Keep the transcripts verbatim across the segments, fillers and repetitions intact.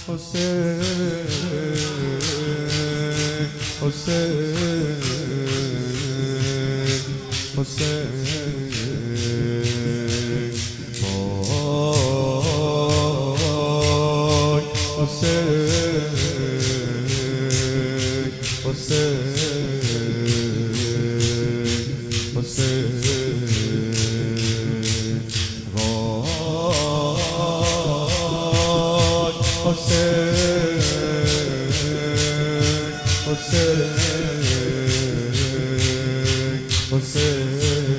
حسین حسین حسین وای حسین حسین حسین وای حسین حسین حسین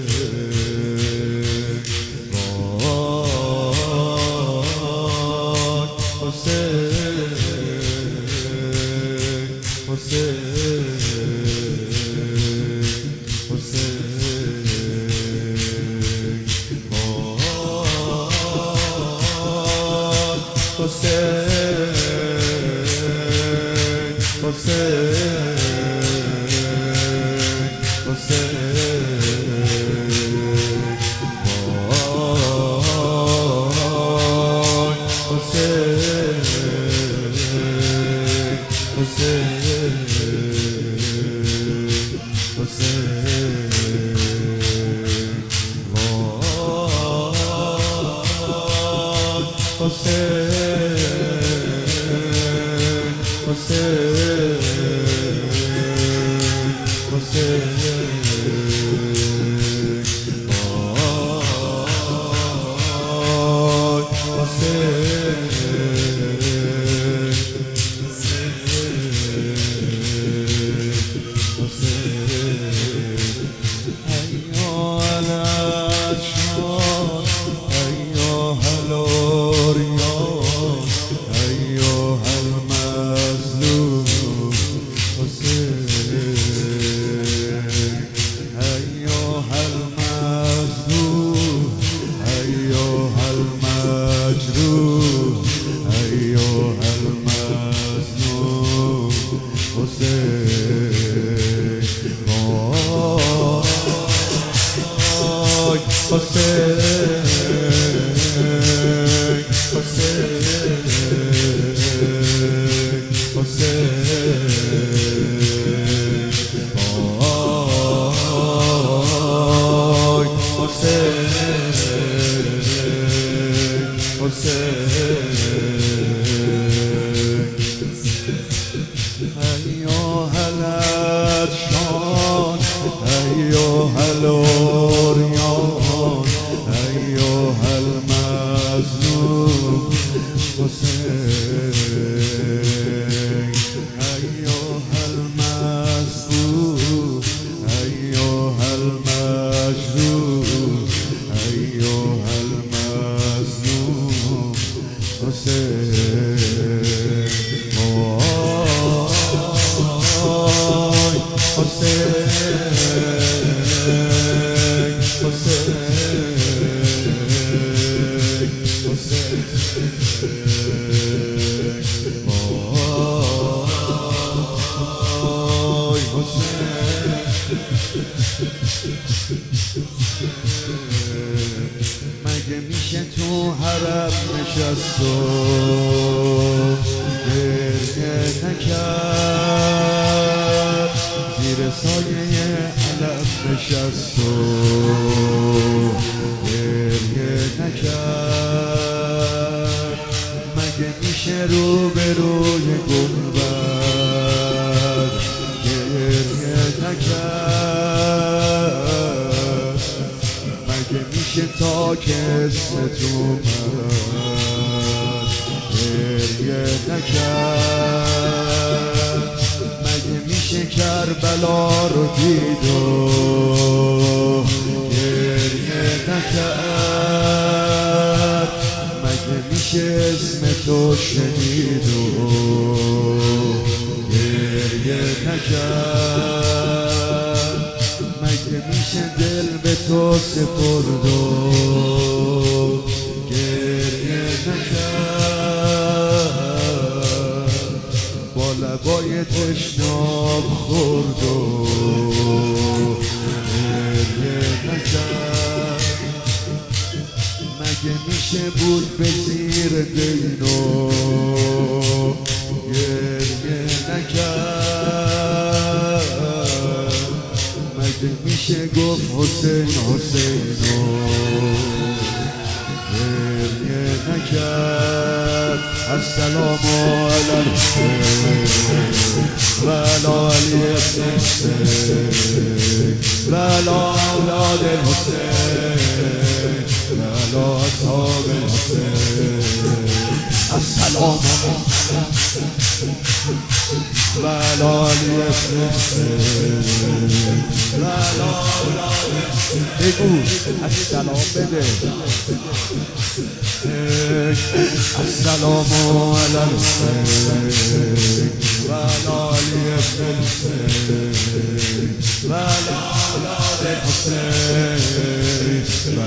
مگه میشه تو حرم نشست و گریه نکرد، زیر سایه علم نشست و گریه نکرد. مگه میشه رو به روی گنبد گریه نکرد؟ مگه میشه تا که اسمت اومد گریه نکرد؟ مگه میشه کربلا رو دید و گریه نکرد؟ مگه میشه اسم تو شنید و گریه نکرد؟ مگه میشه دل به تو سپرد و گریه نکرد؟ با لبای تشناب خورد و گریه نکرد؟ مگه میشه بود به زیر دینو گریه نکرد؟ مگه میشه گفت حسین حسینو گریه نکرد؟ السلام علی الحسین و علی الحسین و اولاد الحسین و اصحاب الحسین. السلام و علی الحسین و اولاد بگو السلام بده. السلام علی الحسین و علی الحسین و اولاد الحسین و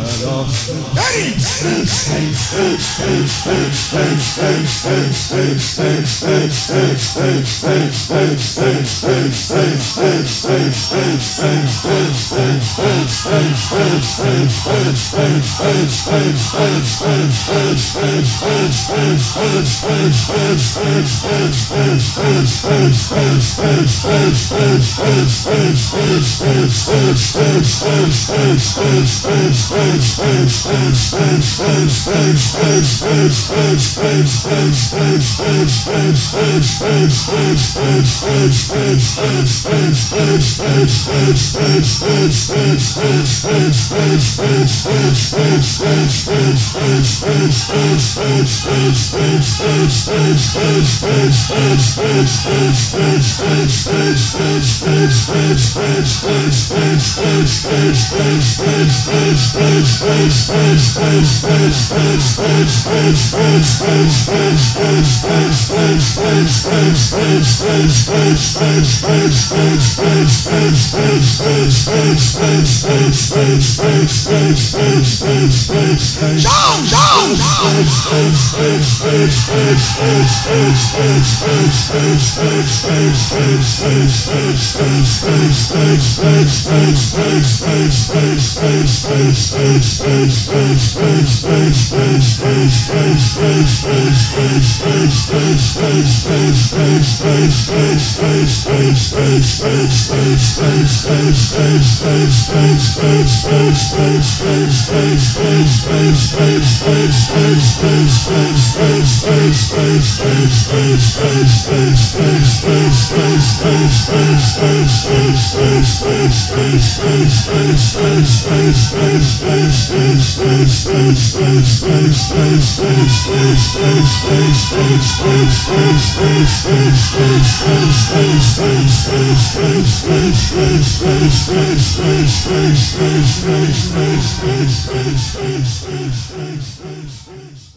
Space, space, space, space, space, space, space, space.